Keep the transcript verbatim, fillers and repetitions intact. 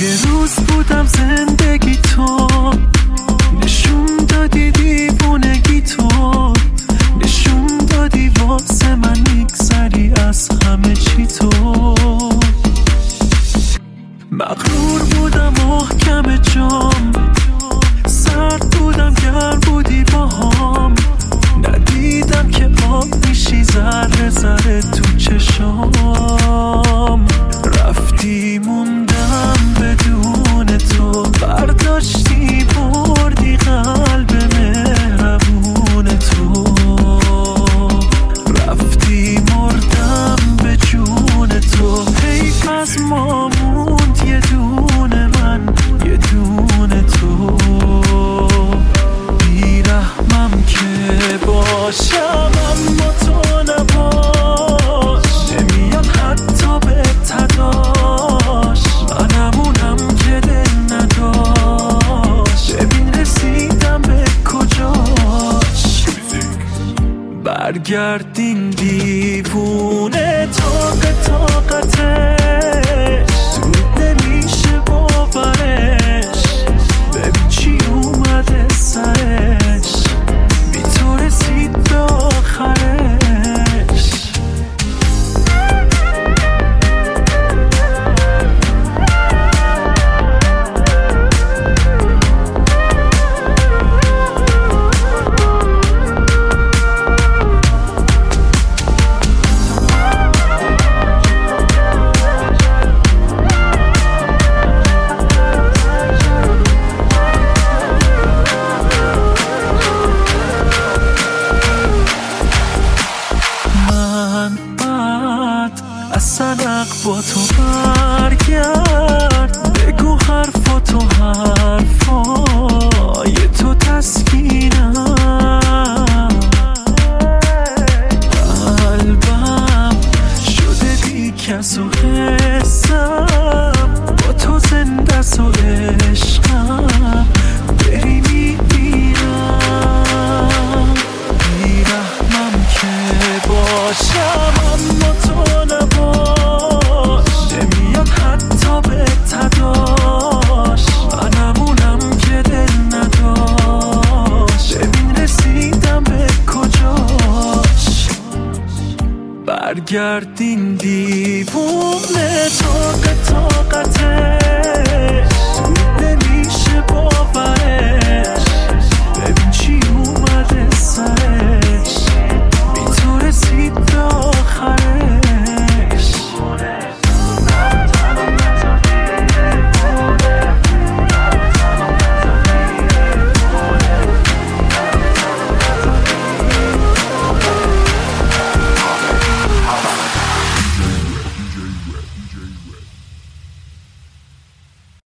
یه روز بودم زندگی تو، نشون دادی دیوونگی تو، نشون دادی واسه من میگذری از همه چی تو. مغرور بودم محکم جام، سرد بودم گرم بودی باهام، ندیدم که آب میشی ذره ذره تو چشام. رفتی موندم بدون تو، برداشتی بردی قلب مهربون تو. رفتی مردم به جون تو، حیف از ما موند یه دونه من یه دونه تو. بیرحمم که باشم اما تو نباش، نمیاد حتی به تداش، منمونم که دل نداشت. ببین رسیدم به کجاش، برگردیم دیوونه طاق طاقتش، زود نمیشه باورش. ببین چی اومده سرش، بی تو رسید به آخرش. اصلا با تو برگرد، بگو حرفاتو حرفای تو تسکینم. قلبم شده بی کس و حسم، با تو زنده س و عشقم بری میمیرم. بیرحمم که باشم اما تو نباش، نمیاد حتی به تداش، منمونم که دل نداشت. ببین رسیدم به کجاش، برگردی